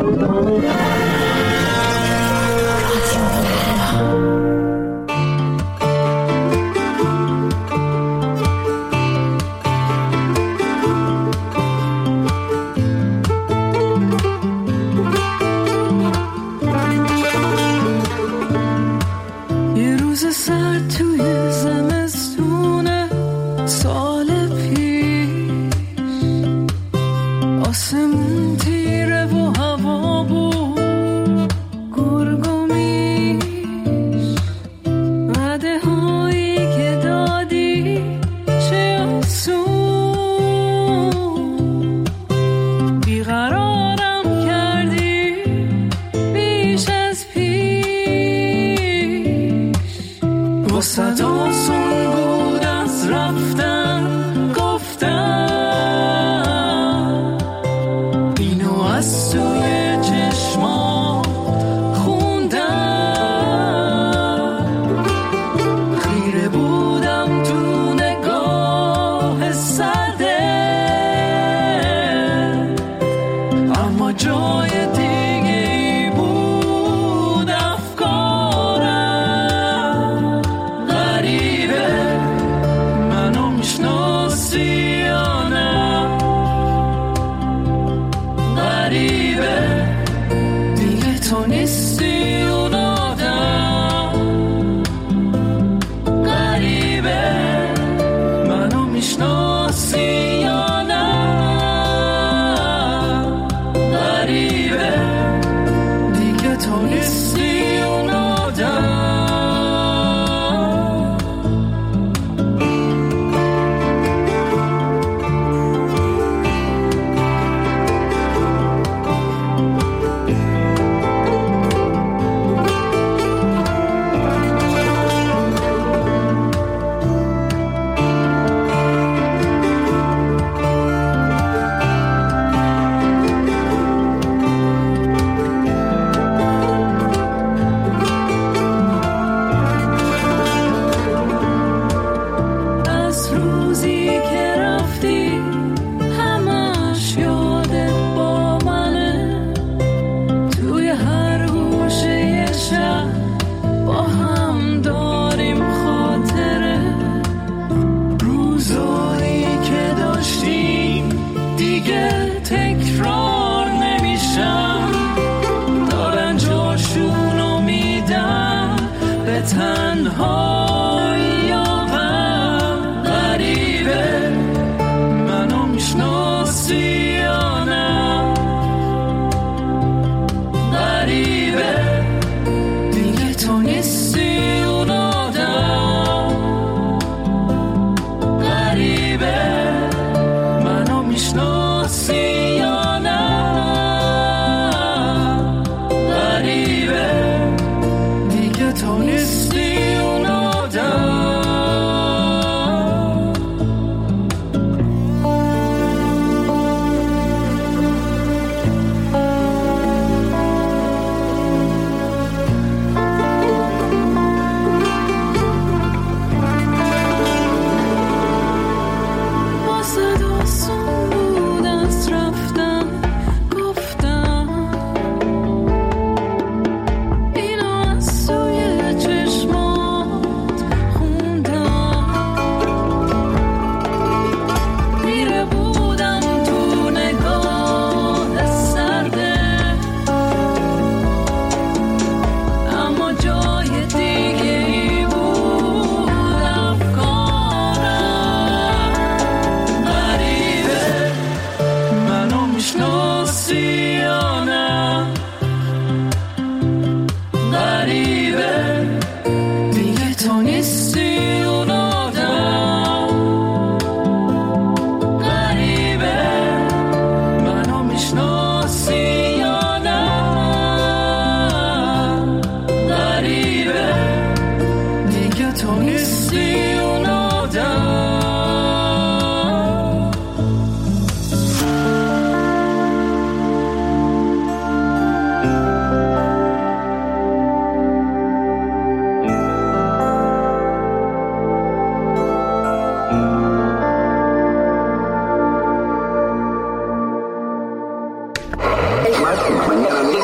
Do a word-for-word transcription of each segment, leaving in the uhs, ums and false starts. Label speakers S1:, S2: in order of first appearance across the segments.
S1: Mañana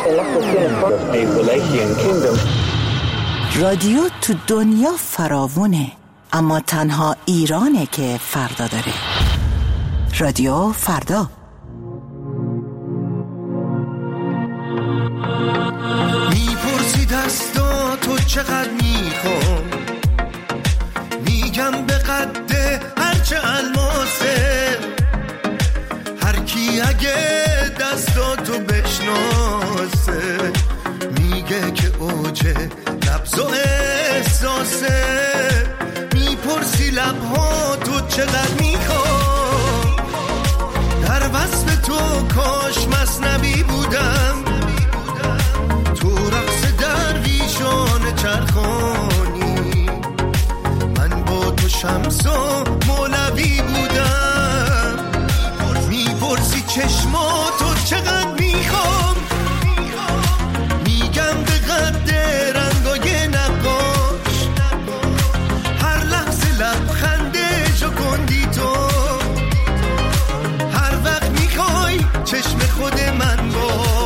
S1: رادیو تو دنیا فراوونه، اما تنها ایرانه که فردا داره. رادیو فردا.
S2: میپرسی دستا تو چقدر میخوام، میگم به قد هرچه الماسه. هر کی اگه دستا تو بشناسه، میگه که اوجه نبض و احساسه. میپرسی لبها تو چقدر میخوام، در وصف تو کاش مثنوی بودم. تو رقص درویشان چرخانی، من با تو شمس و مولوی بودم. میپرسی چشماتو چقدر میخوام، میگم به قد رنگای نقاش. هر لحظه لبخنده جوکندی تو، هر وقت میخوای چشم خود من باش.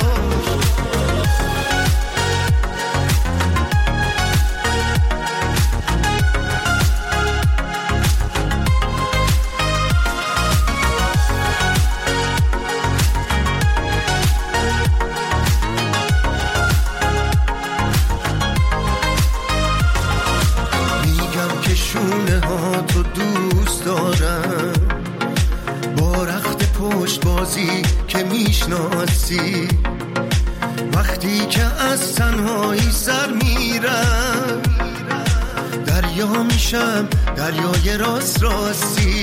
S2: تو دوست دارم، با رخت پشت بازی که میشناسی. وقتی که از تنهایی سر میرم، دریا میشم دریای راست راستی.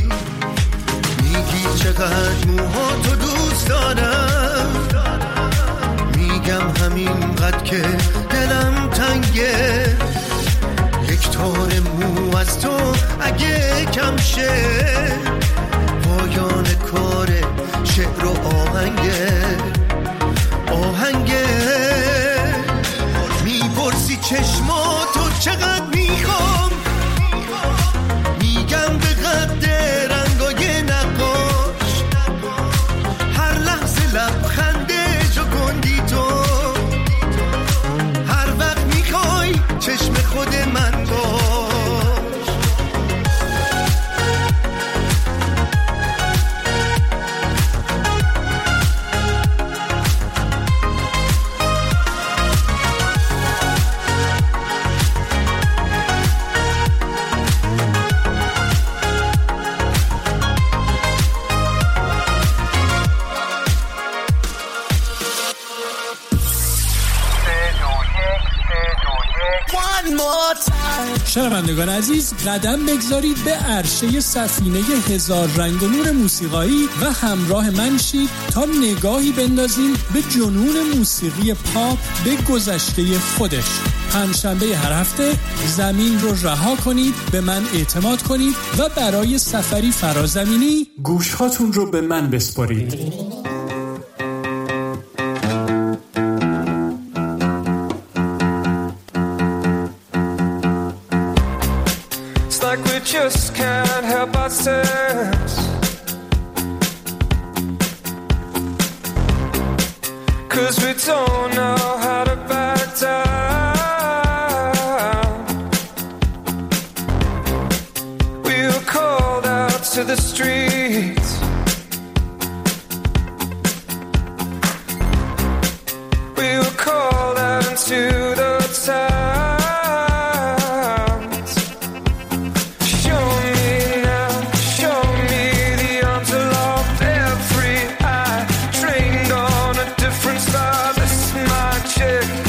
S2: میگی چقدر موها تو دوست دارم، میگم همین قد که دلم تنگه. یک تار مو از تو اگه کم شه، پایان کار شعر و آهنگه آهنگه. میپرسی چشماتو چقدر میخوام، میگم به قد رنگای نقاش. هر لحظه لبخنده جوکندی تو، هر وقت میخوای چشم خود من باش.
S3: شنوندگان عزیز، قدم بگذارید به عرشه سفینه هزار رنگ و نور موسیقایی و همراه من شید تا نگاهی بندازیم به جنون موسیقی پاپ به گذشته خودش. پنجشنبه هر هفته زمین رو رها کنید، به من اعتماد کنید و برای سفری فرازمینی گوشهاتون رو به من بسپارید.
S4: Just can't help ourselves, 'cause we don't know how to back down. We were called out to the streets, we were called out into the town. Check.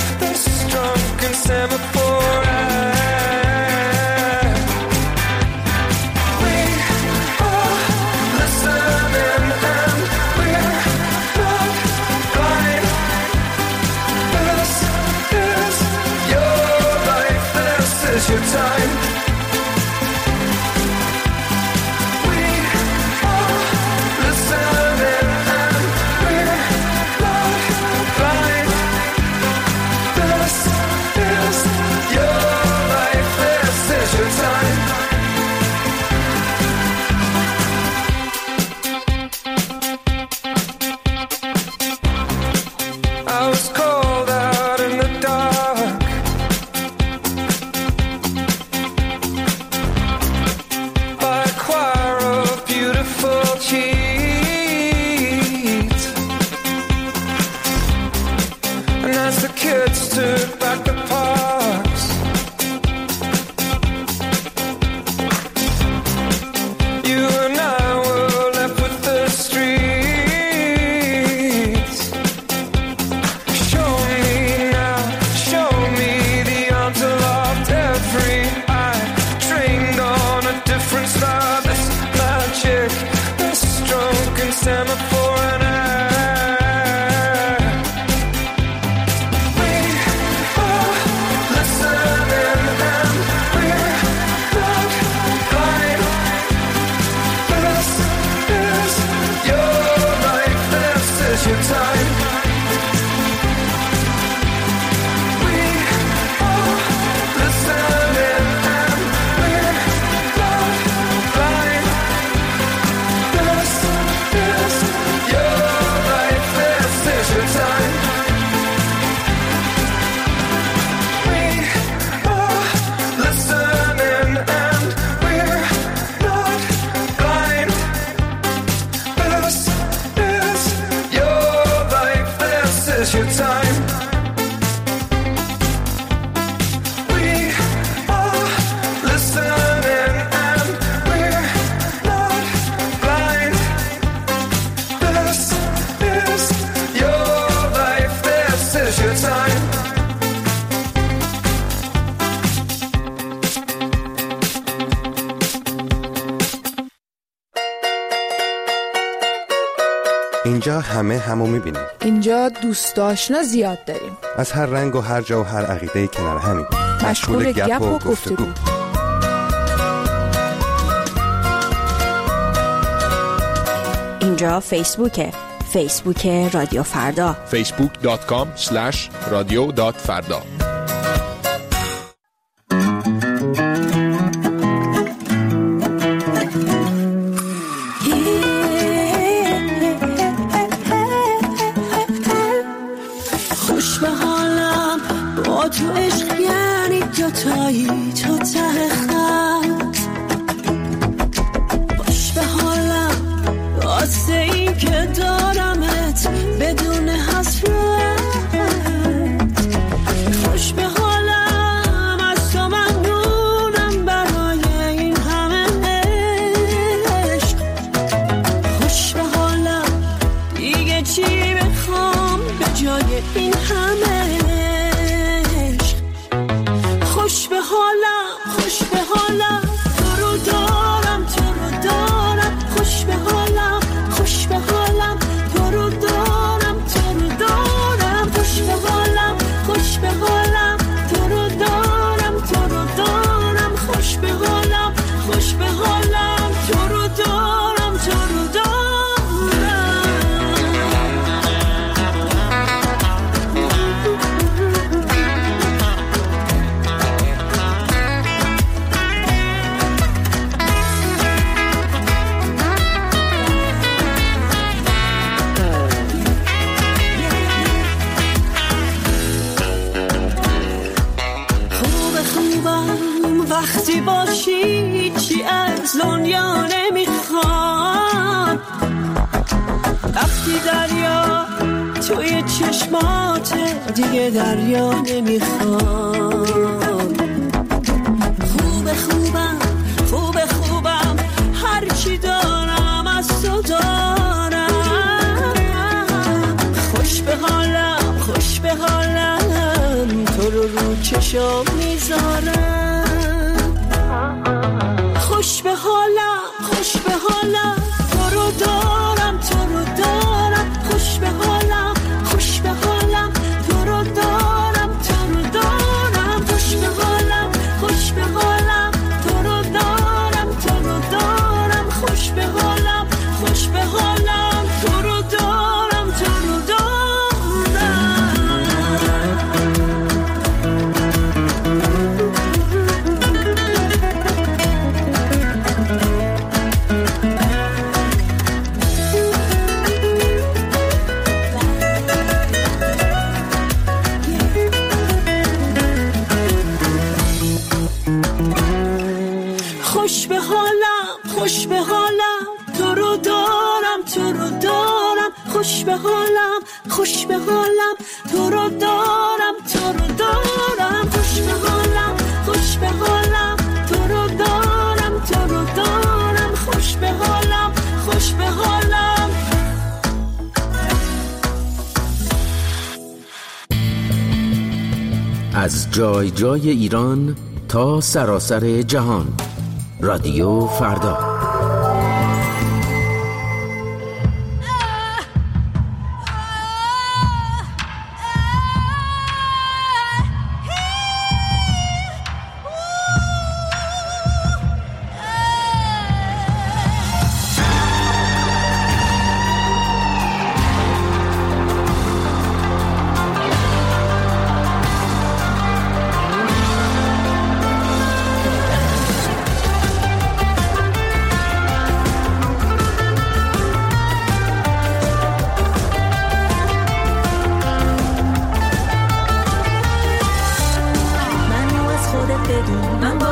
S4: time. We are listening and we're not blind. This is your life, this is your time. We are listening and we're not blind. This is your life, this is your time. We are listening and we're not blind. This is your life, this is your time.
S5: اینجا همه همو میبینیم.
S6: اینجا دوست آشنا زیاد داریم.
S5: از هر رنگ و هر جا و هر عقیده کنار همیم.
S6: مشغول گپ و گفتگو.
S7: اینجا فیسبوکه. فیسبوک رادیو فردا.
S8: فیسبوک دات کام اسلش رادیو دات فردا.
S9: خوش به حالم با تو عشق یعنی دوتایی تو ته خط. خوش به حالم واسه این که دارمت بدون حسرت. خوش به حالم از تو ممنونم برای این همه عشق. خوش به حالم دیگه چی بخوام به جای این همه عشق. خوش به حالم خوش به حالم تو رو دارم تو رو دارم. خوش به حالم خوش به حالم تو رو دارم تو رو دارم. خوش به حالم خوش به حالم تو رو دارم تو رو دارم. خوش به حالم خوش به حالم تو رو دارم تو رو دارم. خوب خوبم وقتی باشی چی از دنیا نمیخوام. وقتی دریا توی چشمات دیگه دریا نمیخوام. خوب خوبم خوب خوبم هرچی دارم از تو دارم. خوش به حالم خوش به حالم تو رو رو چشم میذارم. خوش به حالم خوش به حالم تو رو دارم تو رو دارم. خوش به حالم خوش به حالم تو رو دارم تو رو دارم. خوش به حالم خوش به حالم تو رو دارم تو رو دارم. خوش به حالم خوش به حالم تو رو دارم تو رو دارم. خوش به حالم خوش به حالم تو رو دارم تو رو دارم. خوش به حالم خوش به حالم تو رو دارم تو رو دارم. خوش به حالم خوش به حالم تو رو دارم تو رو دارم. خوش به حالم خوش به حالم.
S10: از جای جای ایران تا سراسر جهان. رادیو فردا.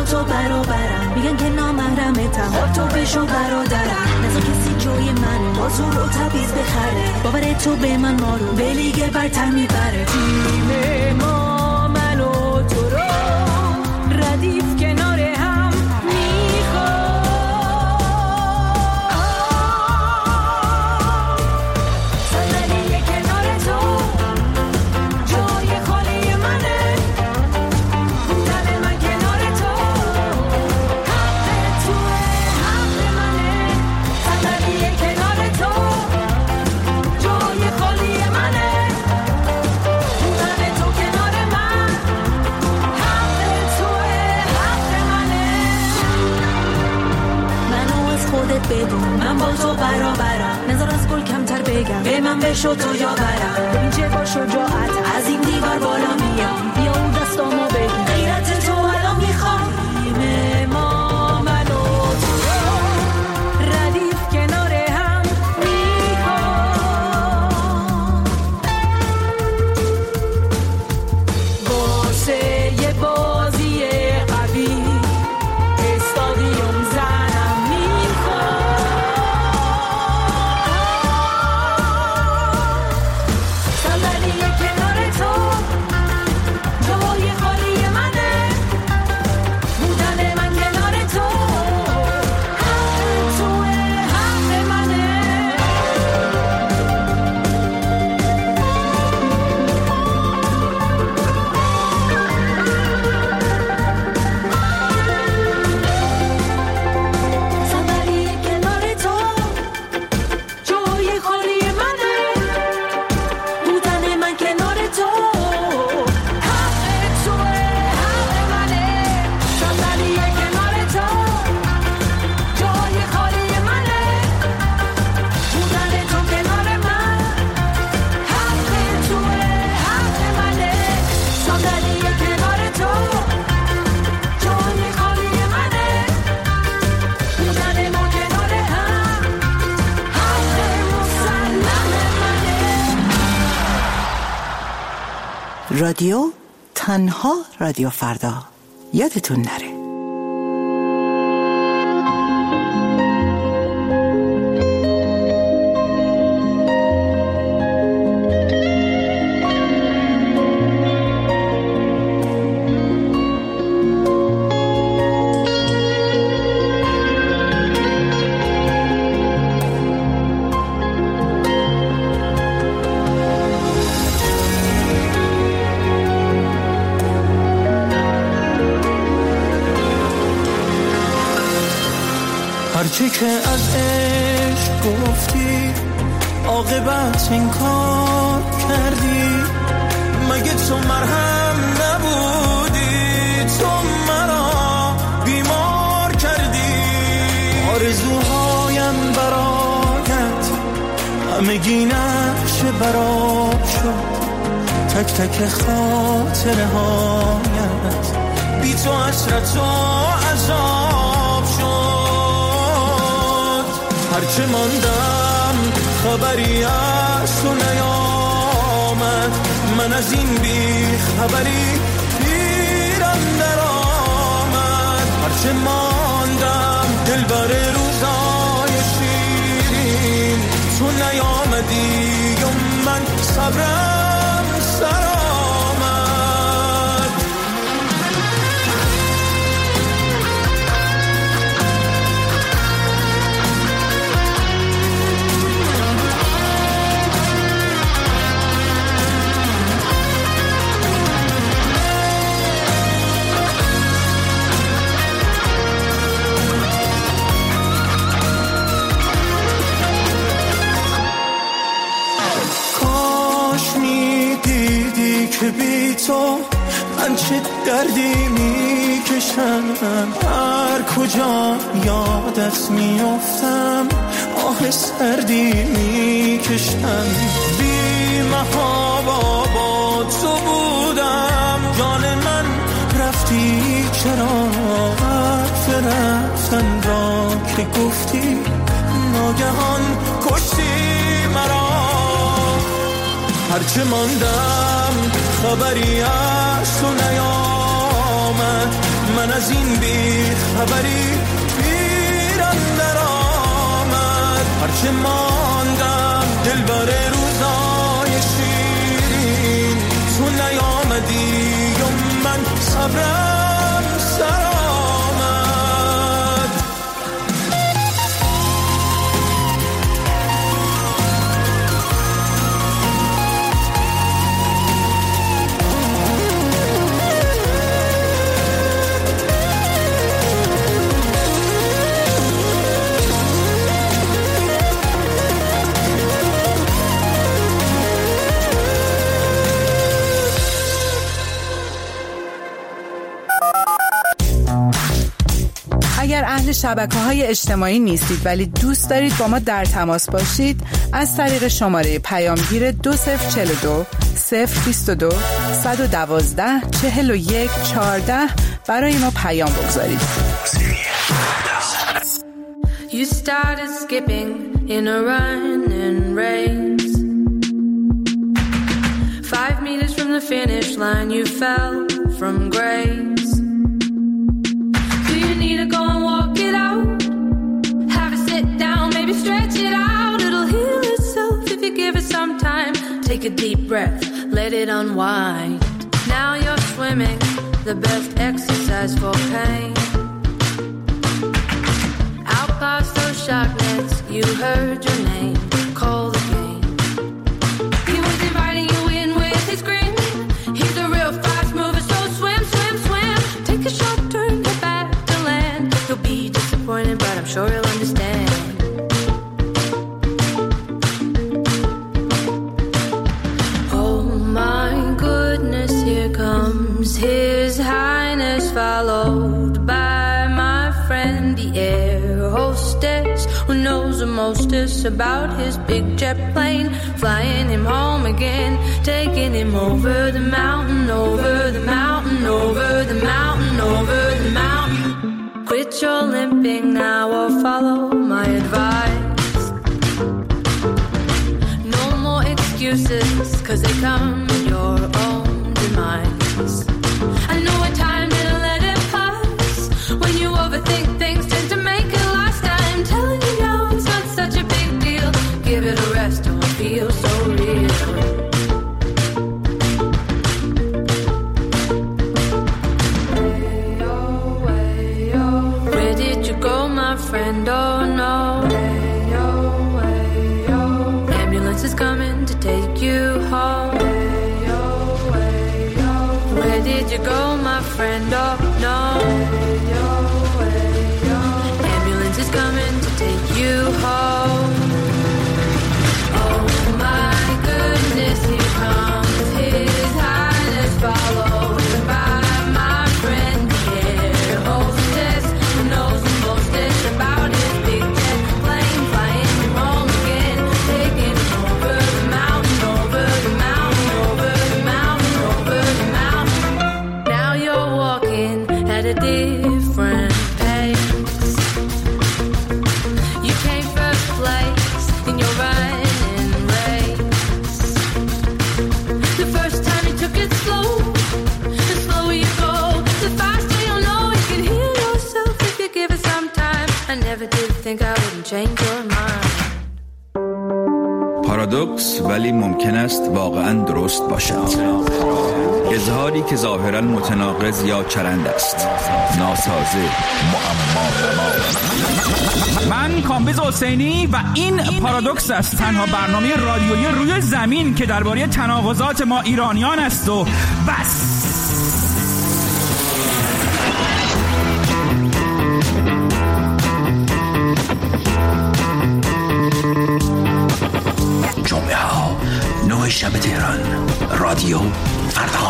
S9: تو برابرم، میگن که نامحرمتم، خب تو بشو برادرم، نزا کسی جای منه، با تو رو تبیز بخره، باور تو به من ما رو به لیگ برتر میبره. تیم ما من و تو رو ردیف کنار هم میخوام، صندلی کنار تو جای خالی منه، بودن من کنار تو حق توه، حق منه، صندلی کنار تو جای خالی منه، بودن تو کنار من حق توه، حق منه. منو از خودت بدون، من با تو برابرم، نظر از گل کمتر بگم، به من بشو تو یاورم، ببین چه با شجاعت از این دیوار بالا میام، بیا اون دستامو بگیر، غیرت تو الان میخوام. تیم ما من و تو ردیف کنار هم میخوام، واسه یه بازی قوی استادیوم زنم میخوام، صندلی کنار تو جای خالی منه، بودن من کنار تو حق توه، حق منه. صندلی کنار تو جای خالی منه، بودن من کنار تو حق توه، حق منه. صندلی کنار تو جای خالی منه، بودن تو کنار من حق توه، حق منه. صندلی کنار تو جای خالی منه، بودن ما کنار هم حق مسلم منه.
S1: رادیو تنها رادیو فردا، یادتون نره.
S2: هرچی که از عشق گفتی عاقبت این کار کردی، مگه تو مرهم نبودی، تو مرا بیمار کردی. آرزوهایم برایت همگی نقش برات شد، تک تک خاطره هایت بی تو حسرت و عذاب شد. هرچه ماندم خبری از تو نیامد، من از این بی خبری پیرم در آمد. هرچه ماندم دل بر روزای شیرین، تو نیامدی و من صبرم سر آمد. که بی تو من چه دردی میکشم، هر کجا یادت میافتم آه سردی میکشم. بی محابا با تو بودم، جان من رفتی چرا؟ حرف رفتن را که گفتی ناگهان کشتی مرا. هرچه ماندم خبری از تو نیامد، من از این بی خبری پیرم در آمد، هرچه ماندم دل بر روزای شیرین، تو نیامدی و من صبرم سر آمد.
S6: اگر اهل شبکه‌های اجتماعی نیستید ولی دوست دارید با ما در تماس باشید، از طریق شماره پیامگیر دو صفر چهل و دو صفر بیست و دو صد و دوازده چهل و یک چهارده برای ما پیام بگذارید.
S9: You started skipping in a running race. Five meters from the finish line you fell from grace. Do you need to go and walk it out? Have a sit down, maybe stretch it out. It'll heal itself if you give it some time. Take a deep breath, let it unwind. Now you're swimming, the best exercise for pain. Out past those shark nets, you heard your name, call the game. He was inviting you in with his grin. He's a real fast mover, so swim, swim, swim. Take a short turn, get back to land. He'll be disappointed, but I'm sure he'll understand. Oh my goodness, here comes His Highness, followed by my friend, the air hostess, who knows the mostest about his big jet plane, flying him home again, taking him over the mountain, over the mountain, over the mountain, over the mountain. Quit your limping now or follow my advice. No more excuses, cause they come in your own demise. I know what time didn't let it pass. When you overthink things, tend to make it last. I'm telling you now, it's not such a big deal. Give it a rest, don't feel so real. Way oh, way oh. Where did you go, my friend? Oh no. Way oh, way oh. Ambulance is coming to take you home. Way oh, way oh. Where did you go, my friend? Oh no. Way oh, way oh. Ambulance is coming to take you home. Oh my goodness, here comes His Highness, followed by my friend, the air hostess, who knows the mostest about his big jet plane, flying him home again, taking him over the mountain, over the mountain, over the mountain, over the mountain. Now you're walking at a different pace. You came first place in your running race. The first time you took it slow, the slower you go, the faster you'll know you can heal yourself if you give it some time. I never did think I wouldn't change your mind.
S11: پارادوکس ولی ممکن است واقعا درست باشد. اظهاری که ظاهرا متناقض یا چرند است، ناسازه، معما.
S12: من کامبیز حسینی و این پارادوکس است، تنها برنامه رادیویی روی زمین که درباره تناقضات ما ایرانیان است و بس.
S10: جمعه ها نه شب تهران، رادیو فردا.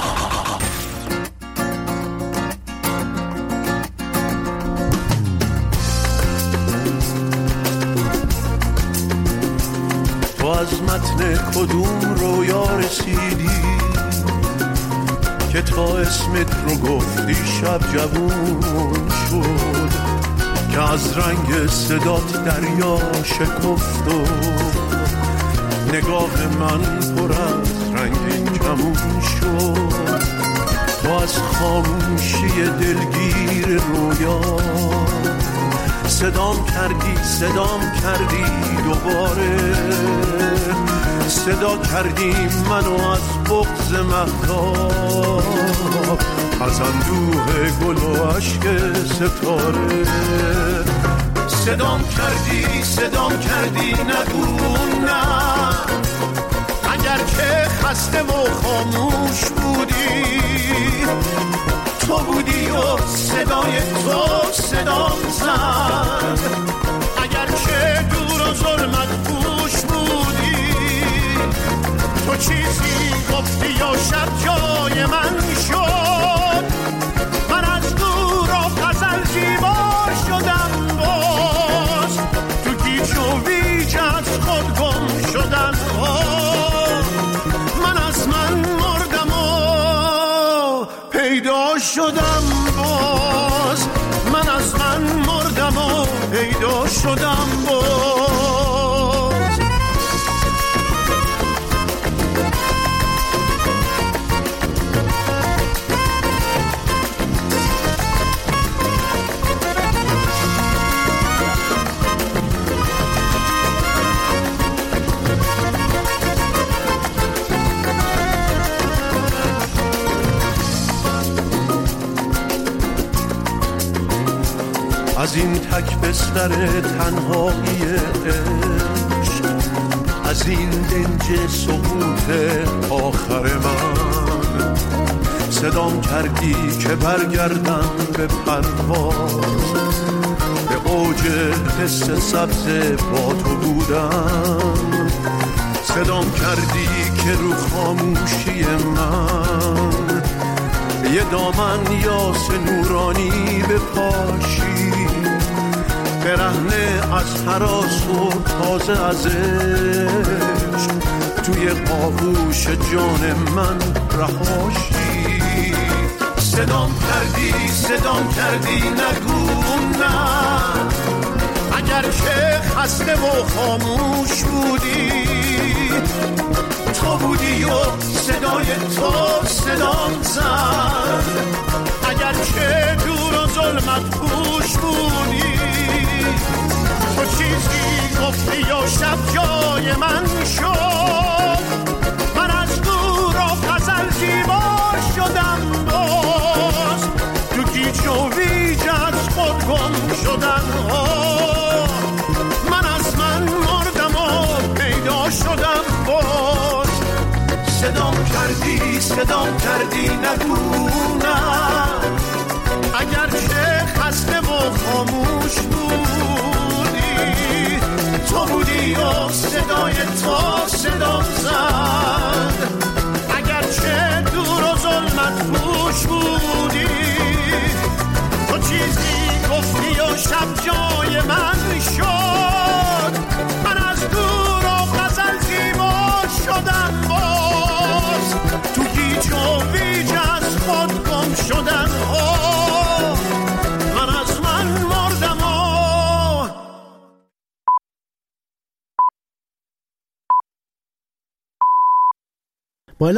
S2: تو از متن کدوم رویا رسیدی که تا اسمت رو گفتی شب جوون شد، که از رنگ صدات دریا شکفت و نگاه من پر از رنگ کمون شد. تو از خاموشی دلگیر رویا صدام کردی صدام کردی دوباره، صدا کردی منو از بغض مهتاب، از اندوه گل و عشق ستاره. صدام کردی صدام کردی نگو نه، اگر که خسته و خاموش بودی، تو بودی و صدای تو صدام زد. اگر که دور و ظلمت پوش بودی، تو چیزی گفتی و شب جای من شد. من از دور و غزل زیبا شدم، باز تو گیج و ویج از خود گم شدم. من از من مردم و پیدا شدم، باز من از من مردم و پیدا شدم باز. از این تک بستر تنهایی عشق، از این دنج سقوط آخر من، صدام کردی که برگردم به پرواز، به اوج حس سبز با تو بودم. صدام کردی که رو خاموشی من یه دامن یاس نورانی بپاشی، برهنه از هراس و تازه از عشق، توی آغوش جان من رهاشی. صدام کردی صدام کردی نگو نه، اگر که خسته و خاموش بودی، تو بودی و صدای تو صدام زد. اگر که دور و ظلمت پوش بودی، تو چیزی گفتی و شب جای من شد. من از دور و غزل زیبا شدم، باز تو گیج و ویج از خود گم شدم. من از من مردم و پیدا شدم باز. صدام کردی صدام کردی نگو نه، اگر که خسته و خاموش بودی، تو بودی و صدای تو صدام زد.